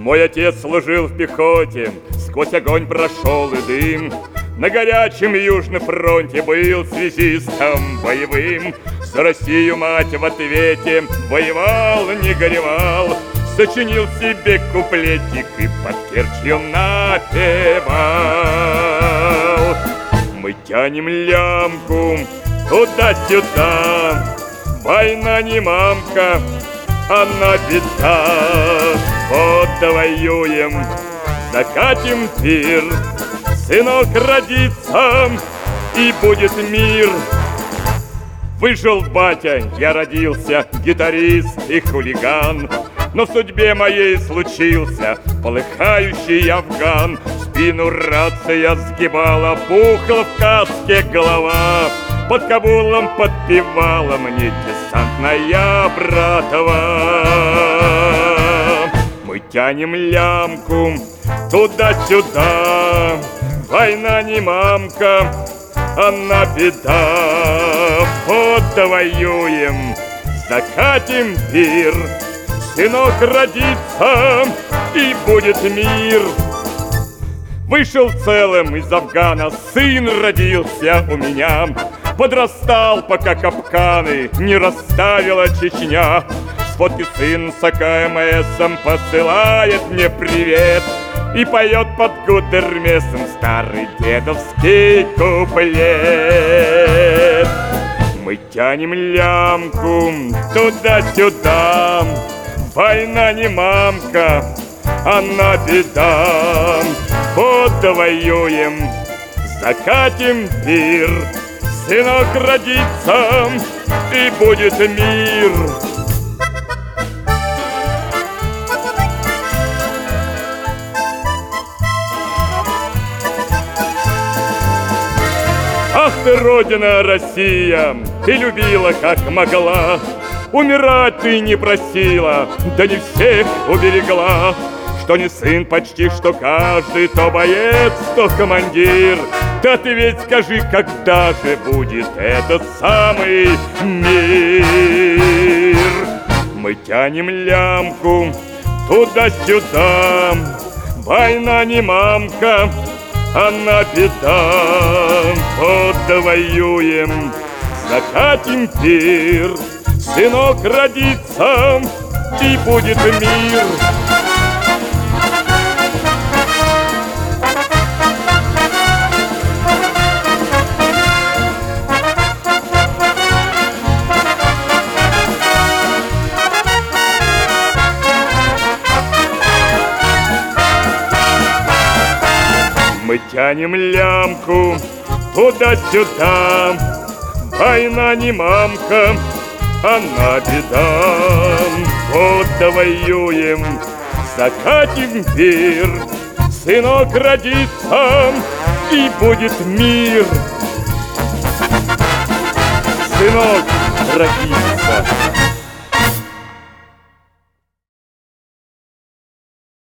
Мой отец служил в пехоте, сквозь огонь прошел и дым. На горячем Южном фронте был связистом боевым. За Россию мать в ответе воевал, не горевал. Сочинил себе куплетик и под Керчью напевал. Мы тянем лямку туда-сюда, война не мамка, она беда. Вот довоюем, закатим пир, сынок родится, и будет мир. Выжил батя, я родился, гитарист и хулиган. Но в судьбе моей случился полыхающий афган. Спину рация сгибала, пухла в каске голова. Под Кабулом подпевала мне десантная братва. Мы тянем лямку туда-сюда, война не мамка, она беда. Вот довоюем, закатим пир, сынок родится, и будет мир. Вышел целым из Афгана, сын родился у меня. Подрастал, пока капканы не расставила Чечня. С фотки сын с АКМСом посылает мне привет и поет под гудермесом старый дедовский куплет. Мы тянем лямку туда-сюда, война не мамка, она беда. Вот довоюем, закатим пир, сынок родится, и будет мир. Ах ты, Родина, Россия, ты любила, как могла. Умирать ты не просила, да не всех уберегла. Что не сын почти, что каждый, то боец, то командир. Да ты ведь скажи, когда же будет этот самый мир? Мы тянем лямку туда-сюда, война не мамка, она беда. Вот довоюем, закатим пир, сынок родится, и будет мир. Мы тянем лямку туда-сюда, война не мамка, она беда. Вот довоюем, закатим пир, сынок родится, и будет мир. Сынок родится.